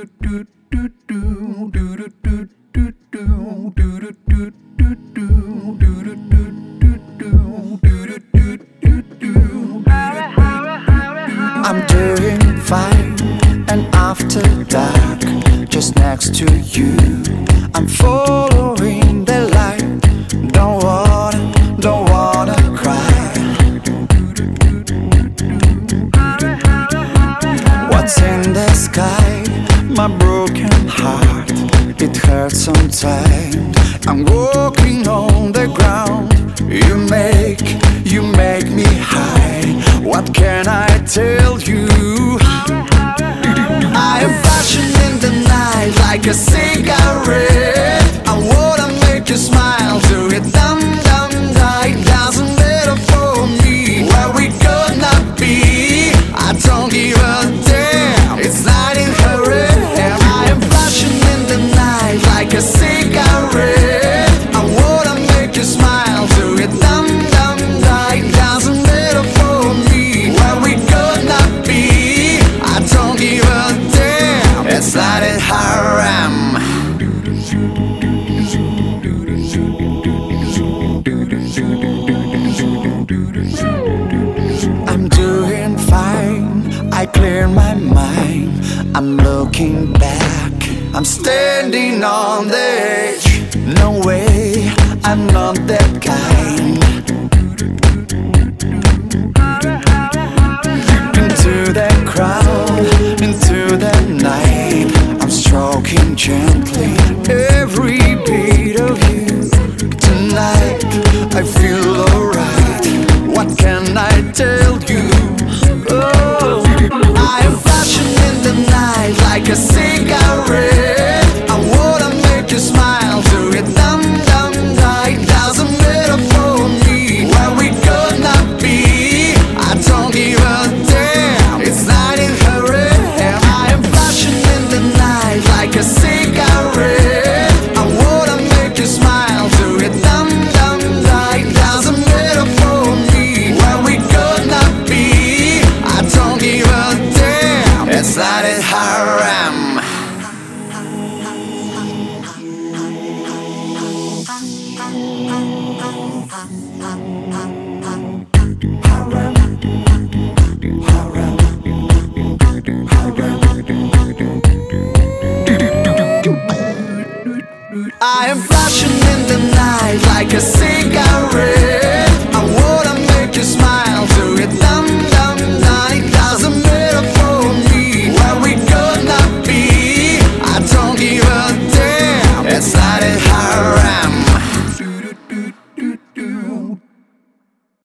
I'm doing fine, and after dark, just next to you, I'm following the light. Don't wanna cry. What's in the sky? My broken heart, it hurts sometimes. I'm walking on the ground. You make me high. What can I tell you? I am flashing in the night like a cigarette. I wanna make you smile, do it dum dum die. Doesn't matter for me where we gonna be. I don't give a damn, it's not in hurry. I am flashing in the night like a cigarette. I wanna make you smile, do it dum dum die. Doesn't matter for me where we gonna be. I don't give a damn, it's not in haram. I'm doing fine, I clear my mind. I'm looking back, I'm standing on the edge. No way, I'm not that kind. Into the crowd, into the night, I'm stroking gently every beat of you. Tonight, I feel alright. What can I tell you? Oh, I am flashing in the night like a cigarette.